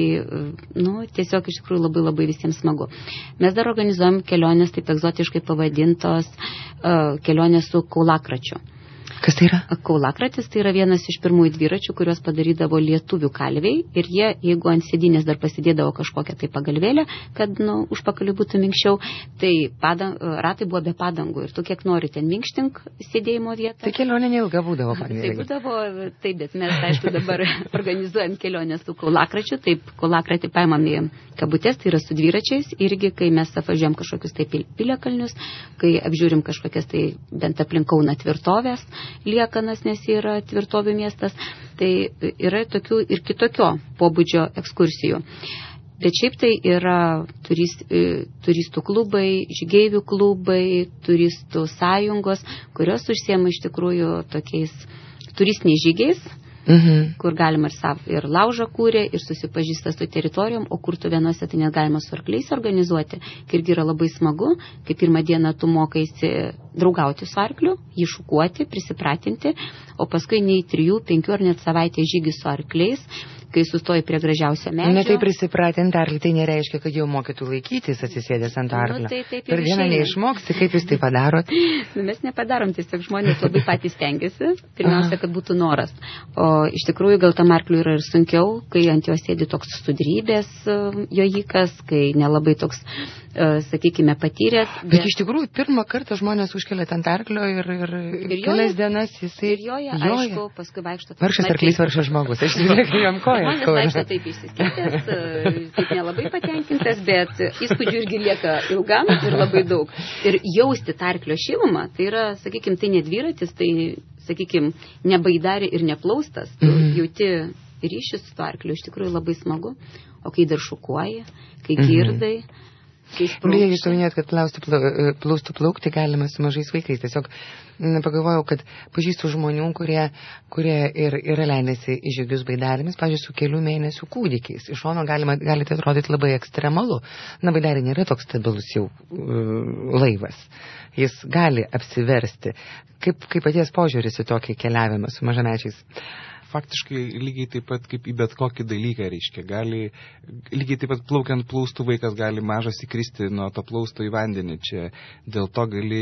Speaker 2: Nu, tiesiog iš tikrųjų labai labai visiems smagu. Mes dar organizuojam kelionės, taip egzotiškai pavadintos, uh, kelionės su kaulakračiu.
Speaker 1: Kas tai yra?
Speaker 2: Kaulakratis tai yra vienas iš pirmųjų dviračių, kuriuos padarydavo lietuvių kalviai. Ir jie, jeigu ant sėdynės dar pasidėdavo kažkokią tai pagalvėlę, kad nu, užpakaliu būtų minkščiau, tai padang, ratai buvo be padangų. Ir tu kiek nori ten minkštink sėdėjimo vietą.
Speaker 1: Tai kelionė neilga būdavo, pavyzdžiui.
Speaker 2: Tai būdavo, taip, bet mes, aišku, dabar organizuojam kelionę su kaulakračiu. Taip, kaulakratį paimam į kabutės, tai yra su dviračiais. Irgi, kai mes apvažiuojam kažkokius tai piliakalnius, kai apžiūrim kažkokias tai bent aplink Kauną tvirtovės liekanas, nes yra tvirtovių miestas, tai yra tokių ir kitokio pobūdžio ekskursijų. Bet šiaip tai yra turist, turistų klubai, žygeivių klubai, turistų sąjungos, kurios užsiema iš tikrųjų tokiais turistiniais žygiais, mhm. kur galima ir, sav, ir laužą kūrė, ir susipažįsta su teritorijom, o kur tu vienose tai net galima su arkliais organizuoti, kai irgi yra labai smagu, kai pirmą dieną tu mokaisi draugauti su arkliu, jį šukuoti, prisipratinti, o paskui nei trijų, penkių ar net savaitę žygį su arkliais, kai sustoji prie gražiausio medžio.
Speaker 1: Ne tai prisipratinti arklį, tai nereiškia, kad jau mokytų laikytis atsisėdęs ant arklio.
Speaker 2: Nu, tai, taip,
Speaker 1: per dieną neišmoksi, kaip jūs tai padarot?
Speaker 2: Nu, mes nepadarom, tiesiog žmonės labai patys stengiasi, pirmiausia, kad būtų noras. O iš tikrųjų gal tam arkliui yra ir sunkiau, kai ant jo sėdi toks sudrybės jojikas, kai nelabai toks, sakykime, patyręs.
Speaker 1: Bet, bet iš tikrųjų, pirmą kartą žmonės užkelia ant arklio ir, ir, ir kelias dienas jisai
Speaker 2: ir joja, joja. Aišku, paskui vaikšto.
Speaker 1: Varšas arklys, varšas žmogus. Aš žiūrėkiu jam koją.
Speaker 2: Žmonės vaikšto taip išsiskėtęs, taip nelabai patenkintas, bet įspūdžių irgi lieka ilgam ir labai daug. Ir jausti tą arklio šilumą, tai yra, sakykime, tai ne dviratis, tai, sakykime, ne baidarė ir ne plaustas. Tu mm. jauti ryšį su to arkliu, iš tikrųjų labai smagu. O kai dar šukuoji, kai girdai, mm.
Speaker 1: Beje, jūs paminėjot, kad plaustų plaukti galima su mažais vaikais. Tiesiog pagalvojau, kad pažįstu žmonių, kurie, kurie ir yra leidęsi į žygius baidarėmis, pavyzdžiui, su kelių mėnesių kūdikiais. Iš šono galima, galite atrodyti labai ekstremalu. Na, baidarė nėra toks stabilus jau uh, laivas. Jis gali apsiversti. Kaip, kaip paties požiūris į tokį keliavimą su mažamečiais?
Speaker 3: Faktiškai lygiai taip pat kaip į bet kokį dalyką, reiškia. Gali, lygiai taip pat plaukiant plaustų vaikas gali mažas įkristi nuo to plausto į vandenį. Čia dėl to gali...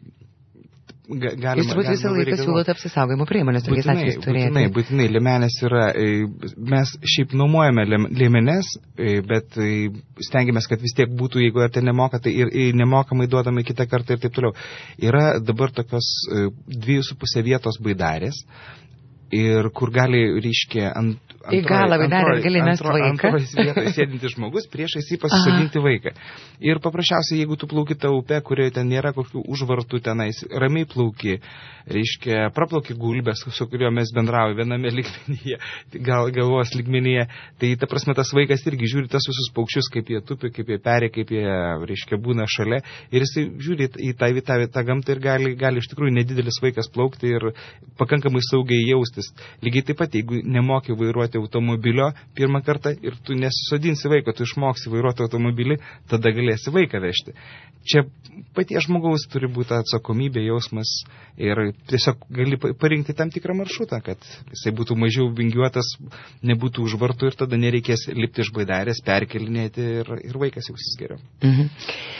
Speaker 3: Ga, galima,
Speaker 1: Jūs turbūt visą laiką siūlote apsisaugojimo priemonės, tokiais atvejais turėti.
Speaker 3: Būtinai, būtinai, liemenės yra, mes šiaip nuomojame liemenės, bet stengiamės, kad vis tiek būtų, jeigu ar tai nemoka, tai ir, ir nemokamai duodame kitą kartą ir taip toliau. Yra dabar tokios dviejų su pusė vietos baidarės, ir kur gali, reiškia, ant
Speaker 1: į galą baidarės gali mest vaiką.
Speaker 3: Antros vietoje sėdintis žmogus, priešais jį pasisodinti vaiką. Ir paprasčiausiai, jeigu tu plauki tą upę, kurioje ten nėra kokių užvartų tenais, ramiai plauki, reiškia, praplauki gulbės, su kuriuo mes bendraujame viename lygmenyje, gal, galvos lygmenyje, tai ta prasme tas vaikas irgi žiūri tas visus paukščius, kaip jie tupi, kaip jie peri, kaip jie, reiškia, būna šalia, ir jis žiūri į tą, tą, tą gamtą ir gali, gali iš tikrųjų nedidelis vaikas plaukti ir pakankamai saugiai jausti mokytis. Lygiai taip pat, jeigu nemoki vairuoti automobilio pirmą kartą ir tu nesusodinsi vaiko, tu išmoksi vairuoti automobilį, tada galėsi vaiką vežti. Čia paties žmogaus turi būti atsakomybė, jausmas ir tiesiog gali parinkti tam tikrą maršrutą, kad jisai būtų mažiau vingiuotas, nebūtų už vartų ir tada nereikės lipti iš baidarės, perkelinėti ir, ir vaikas jausis geriau.
Speaker 1: Mhm.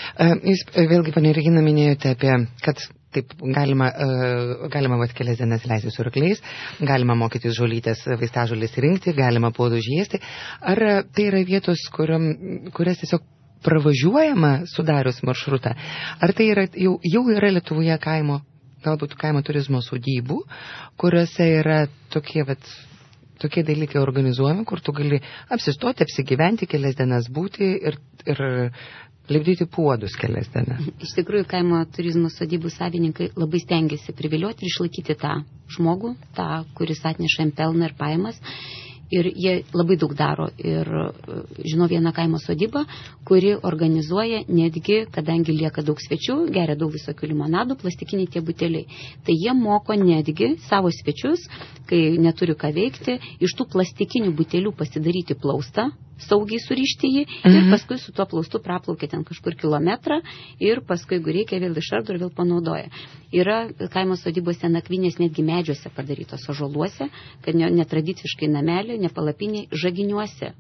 Speaker 1: Jūs vėlgi, ponia Regina, minėjote apie, kad taip galima, galima vat kelias dienas leisti su arkliais, galima mokytis žolytės, vaistažolės rinkti, galima puodų žiesti. Ar tai yra vietos, kuriam, kurias tiesiog pravažiuojama sudarius maršrutą? Ar tai yra, jau, jau yra Lietuvoje kaimo, galbūt kaimo turizmo sodybų, kuriuose yra tokie, vat, tokie dalykai organizuojami, kur tu gali apsistoti, apsigyventi, kelias dienas būti ir, ir lipdyti puodus kelias dienas?
Speaker 2: Iš tikrųjų, kaimo turizmo sodybų savininkai labai stengiasi privilioti ir išlaikyti tą žmogų, tą, kuris atneša jam pelną ir pajamas. Ir jie labai daug daro. Ir žinau vieną kaimo sodybą, kuri organizuoja netgi, kadangi lieka daug svečių, geria daug visokių limonadų, plastikiniai tie buteliai. Tai jie moko netgi savo svečius, kai neturi ką veikti, iš tų plastikinių butelių pasidaryti plaustą, saugiai surišti jį mhm. ir paskui su tuo plaustu praplaukia ten kažkur kilometrą ir paskui, jeigu reikia, vėl išardo ir vėl panaudoja. Yra kaimo sodybose nakvynės netgi medžiuose padarytos ąžuoluose, kad ne, netradiciškai namelį, ne palapiniai, žaginiuose.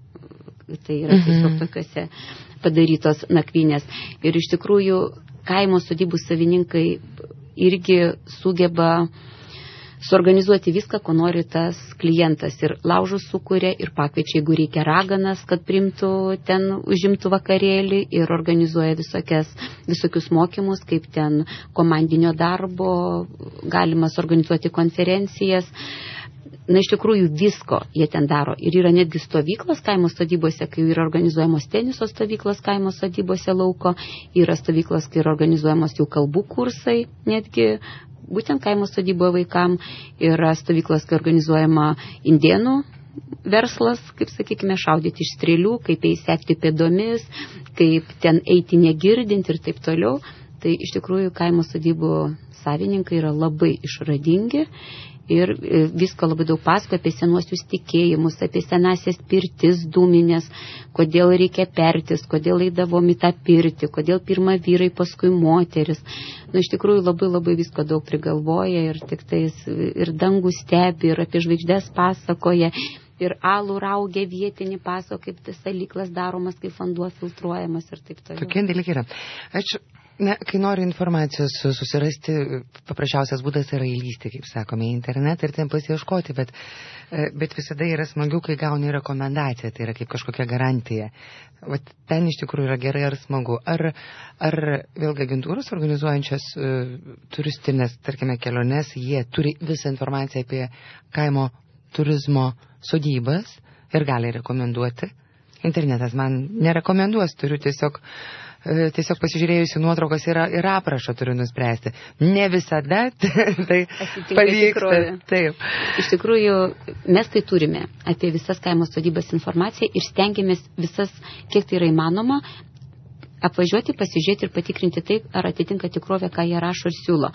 Speaker 2: Tai yra tiesiog mhm. tokiuose padarytos nakvynės. Ir iš tikrųjų kaimo sodybų savininkai irgi sugeba suorganizuoti viską, ko nori tas klientas. Ir laužus sukuria, ir pakviečia, jeigu reikia raganas, kad primtų ten, užimtų vakarėlį, ir organizuoja visokias, visokius mokymus, kaip ten komandinio darbo, galima suorganizuoti konferencijas. Na, iš tikrųjų visko jie ten daro. Ir yra netgi stovyklos kaimo sodybose, kai yra organizuojamos teniso stovyklos kaimo sodybose lauko, yra stovyklos, kai yra organizuojamos jau kalbų kursai, netgi būtent kaimo sodyboje vaikam, yra stovyklos, kai organizuojama indėnų verslas, kaip sakykime, šaudyti iš strėlių, kaip sekti pėdomis, kaip ten eiti negirdint ir taip toliau. Tai iš tikrųjų kaimo sodybų savininkai yra labai išradingi ir visko labai daug pasakoja apie senuosius tikėjimus, apie senasias pirtis dūminės, kodėl reikia pertis, kodėl eidavom į tą pirtį, kodėl pirma vyrai, paskui moteris. Na, iš tikrųjų labai labai visko daug prigalvoja ir tik tais ir dangų stebi, ir apie žvaigždės pasakoja, ir alų raugia vietinį pasakoja, kaip tas salyklas daromas, kaip vanduo filtruojamas ir taip toliau.
Speaker 1: Tokie dalykai yra. Ačiū. Ne, kai nori informacijos susirasti, paprasčiausias būdas yra įlysti, kaip sakome, į internetą ir ten pasiieškoti, bet, bet visada yra smagiau, kai gauni rekomendaciją, tai yra kaip kažkokia garantija. Vat ten iš tikrųjų yra gerai ar smagu. Ar, ar vėlgi agentūros organizuojančios uh, turistinės, tarkime, keliones, jie turi visą informaciją apie kaimo turizmo sodybas ir gali rekomenduoti. Internetas man nerekomenduos, turiu tiesiog tiesiog pasižiūrėjusi nuotraukas ir, ir aprašą turiu nuspręsti. Ne visada tai pavyksta. Taip.
Speaker 2: Iš tikrųjų, mes tai turime apie visas kaimo sodybas informaciją ir stengiamės visas, kiek tai yra įmanoma, apvažiuoti, pasižiūrėti ir patikrinti taip, ar atitinka tikrovę, ką jie rašo ir siūlo.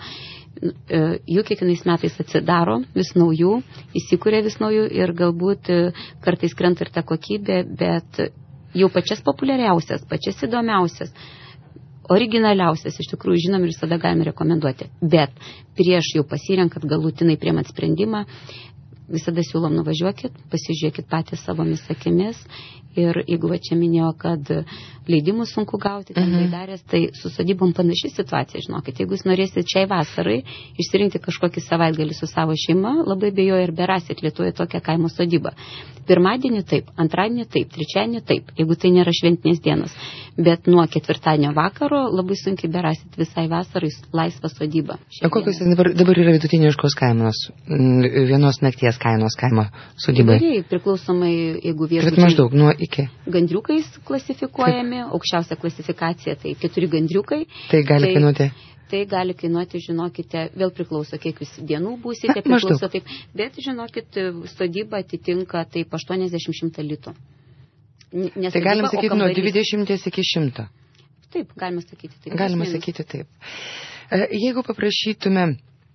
Speaker 2: Jų kiekvienais metais atsidaro vis naujų, įsikuria vis naujų ir galbūt kartais krenta ir ta kokybė, bet jau pačias populiariausias, pačias įdomiausias, originaliausias, iš tikrųjų žinom ir visada galime rekomenduoti. Bet prieš jau pasirenkant galutinai priimant sprendimą, visada siūlom nuvažiuokit, pasižiūrėkit patys savomis akimis ir jeigu va čia minėjo, kad leidimus sunku gauti, ten mm-hmm. baidarės, tai su sodybom panaši situacija, žinokit. Jeigu jūs norėsit šiai vasarai išsirinkti kažkokį savaitgalį su savo šeima, labai bejoju ir berasit Lietuvoje tokią kaimo sodybą. Pirmadienį taip, antradienį taip, trečiadienį taip, jeigu tai nėra šventinės dienos. Bet nuo ketvirtadienio vakaro labai sunkiai berasit visai vasarai laisvą sodybą.
Speaker 1: O kokios dabar, dabar yra vidutiniškos kainos, vienos nakties kainos kaimo sodybai?
Speaker 2: Įvairiai, priklausomai, jeigu viešbučiai.
Speaker 1: Bet maždaug nuo iki.
Speaker 2: Gandriukais klasifikuojami, taip. Aukščiausia klasifikacija, tai keturi gandriukai. Tai
Speaker 1: gali tai, kainuoti?
Speaker 2: Tai gali kainuoti, žinokite, vėl priklauso, kiek jūs dienų būsite, priklauso taip, bet žinokit, sodyba atitinka taip aštuoniasdešimt šimtą litų.
Speaker 1: Ne tai galim sakyti nuo dvidešimt iki šimto.
Speaker 2: Taip, galima sakyti taip.
Speaker 1: Galima sakyti taip. Jeigu paprašytume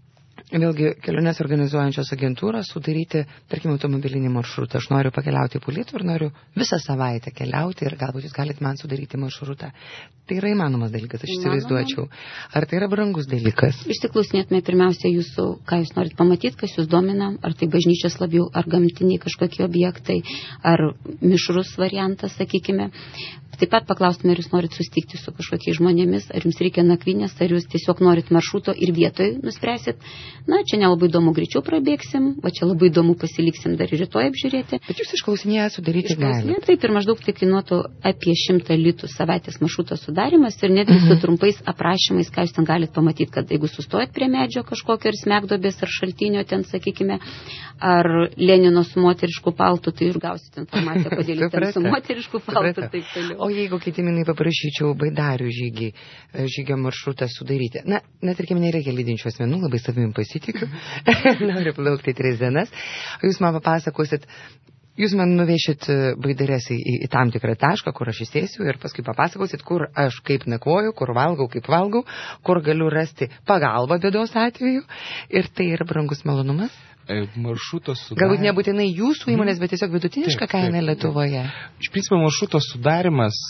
Speaker 1: vėlgi keliones organizuojančios agentūros sudaryti, tarkim, automobilinį maršrutą. Aš noriu pakeliauti po Lietuvą ir noriu visą savaitę keliauti ir galbūt jūs galite man sudaryti maršrutą. Tai yra įmanomas dalykas, aš įsivaizduočiau. Ar tai yra brangus dalykas?
Speaker 2: Išsiklausinėtume pirmiausia jūsų, ką jūs norit pamatyti, kas jūs domina, ar tai bažnyčios labiau, ar gamtiniai kažkokie objektai, ar mišrus variantas, sakykime. Taip pat paklaustume, ar jūs norit susitikti su kažkokiais žmonėmis, ar jums reikia nakvynės, ar jūs tiesiog norit maršruto ir vietoj nuspręsit. Na, čia nelabai įdomu, greičiau prabėgsim, va čia labai įdomu pasiliksim dar ir rytoj apžiūrėti.
Speaker 1: Bet jūs išklausinėję sudaryti galite.
Speaker 2: Taip, ir maždaug tai kainuotų apie šimtą litų savaitės maršruto sudarimas ir netgi su trumpais aprašymais, ką jūs ten galite pamatyti, kad jeigu sustojat prie medžio kažkokio ir smegduobės ar šaltinio ten, sakykime, ar Lenino su moterišku paltu, tai ir gausite informaciją, kodėl ten su moterišku paltu ir taip toliau.
Speaker 1: O jeigu kitiminai paprašyčiau baidarių žygį, žygio maršrutą sudaryti, na, net tarkim, nereikia lydinčių asmenų, labai savimi pasitikiu, noriu plaukti tris dienas, o jūs man papasakosit, jūs man nuvešit baidarės į, į, į tam tikrą tašką, kur aš įsėsiu ir paskui papasakosit, kur aš kaip nakvoju, kur valgau, kaip valgau, kur galiu rasti pagalbą bėdos atveju ir tai yra brangus malonumas.
Speaker 3: Maršruto sudarimas.
Speaker 1: Galbūt nebūtinai jūsų įmonės, bet tiesiog vidutiniška taip, kaina taip, Lietuvoje.
Speaker 3: Iš principo, maršruto sudarimas,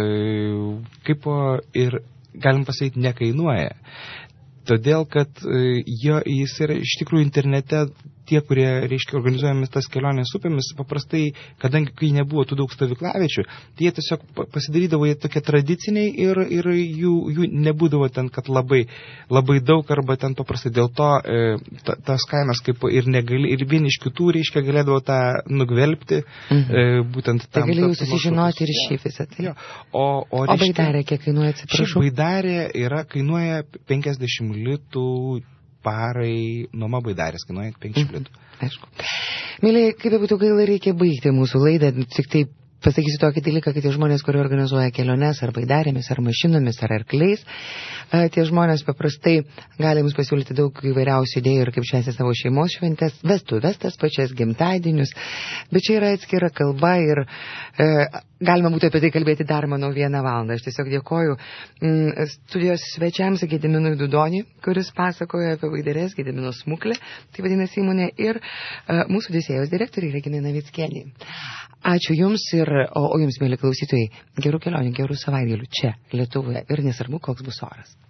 Speaker 3: kaip ir, galim pasakyti, nekainuoja. Todėl, kad jo, jis yra iš tikrųjų internete, tie, kurie, reiškia, organizuojamis tas kelionės upėmis, paprastai, kadangi kai nebuvo tų daug stovyklaviečių, tai jie tiesiog pasidarydavo jie tokie tradiciniai ir, ir jų, jų nebūdavo ten, kad labai, labai daug arba ten paprastai. Dėl to e, ta, tas kaimas kaip ir negali, ir vieni iš kitų, reiškia, galėdavo tą nugvelbti, mhm. e, būtent tam.
Speaker 1: Tai galėjau susižinoti ir šį visą. Tai.
Speaker 3: O, o,
Speaker 1: o baidarė kiek kainuoja, atsiprašau?
Speaker 3: Ši baidarė yra, kainuoja penkiasdešimt litų parai, nuoma baidarės kainuoja penkiasdešimt litų.
Speaker 1: Aišku. Mėly, kaip būtų gaila, reikia baigti mūsų laidą, tik taip pasakysiu tokį dalyką, kad tie žmonės, kurie organizuoja keliones ar baidarėmis, ar mašinomis, ar arkliais, tie žmonės paprastai gali jums pasiūlyti daug įvairiausių idėjų ir kaip švęsti savo šeimos šventes, vestuves tas pačias, gimtadienius, bet čia yra atskira kalba ir e, galima būtų apie tai kalbėti dar, manau, vieną valandą. Aš tiesiog dėkoju m, studijos svečiams Gediminui Dudoniui, kuris pasakoja apie baidarės, Gedimino smuklę, tai vadinasi įmonė, ir e, mūsų Odisėjos direktoriai Reginai Navickienei. Ačiū Jums ir, o, o Jums, mėly klausytojai, gerų kelionių, gerų savaitgalių čia, Lietuvoje ir nesvarbu, koks bus oras.